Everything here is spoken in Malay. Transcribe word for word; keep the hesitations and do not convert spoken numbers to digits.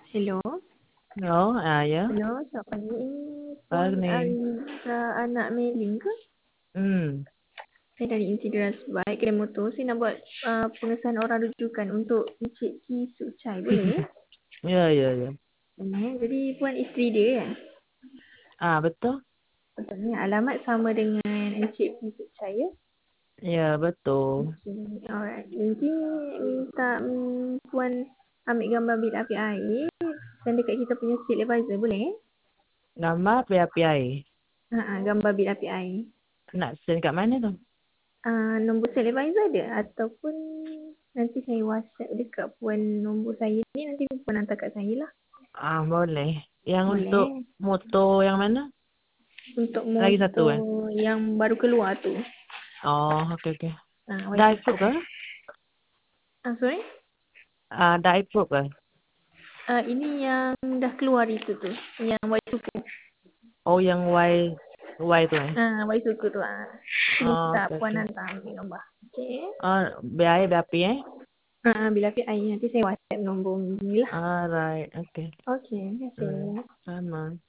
Hello. Oh, ah, ya. Hello, selamat pagi. Ini Puan Pagi. Aliza anak Melin ke? Hmm. Saya dari Insideras Baik Kedai Motor. Saya nak buat uh, pengesahan orang rujukan untuk Encik Ki Suchai. Boleh? Ya, ya, ya. Boleh. Jadi Puan isteri dia kan? Ah, betul? Betul ni. Alamat sama dengan Encik Ki Suchai ya? Ya, betul. Okay. Alright. Nanti minta um, Puan ambil gambar bil api air. Dan dekat kita punya state advisor. Boleh? Nama api-api air. Ha, gambar bil api air. Nak send kat mana tu? Uh, nombor sale advisor ada ataupun nanti saya WhatsApp dekat Puan nombor saya ni, nanti Puan hantar kat saya lah. Ah, boleh. Yang untuk Boleh. motor yang mana? Untuk Lagi satu motor kan? yang baru keluar tu. Oh, okey, okey. Ah, Dah wajib. approve ke? Ah, sorry? Ah, dah approve ke? Ah, ini yang dah keluar itu tu. Yang Y suku. Oh, yang Y Y tu eh? Ah, Y suku tu. Ah. Oh, Minta okey, Puan okey. hantar ambil gambar. Okay. Ah, biaya api eh? Ah, bila api air nanti saya WhatsApp nombor ni lah. Alright, okey. Okay, terima Hmm, kasih. sama.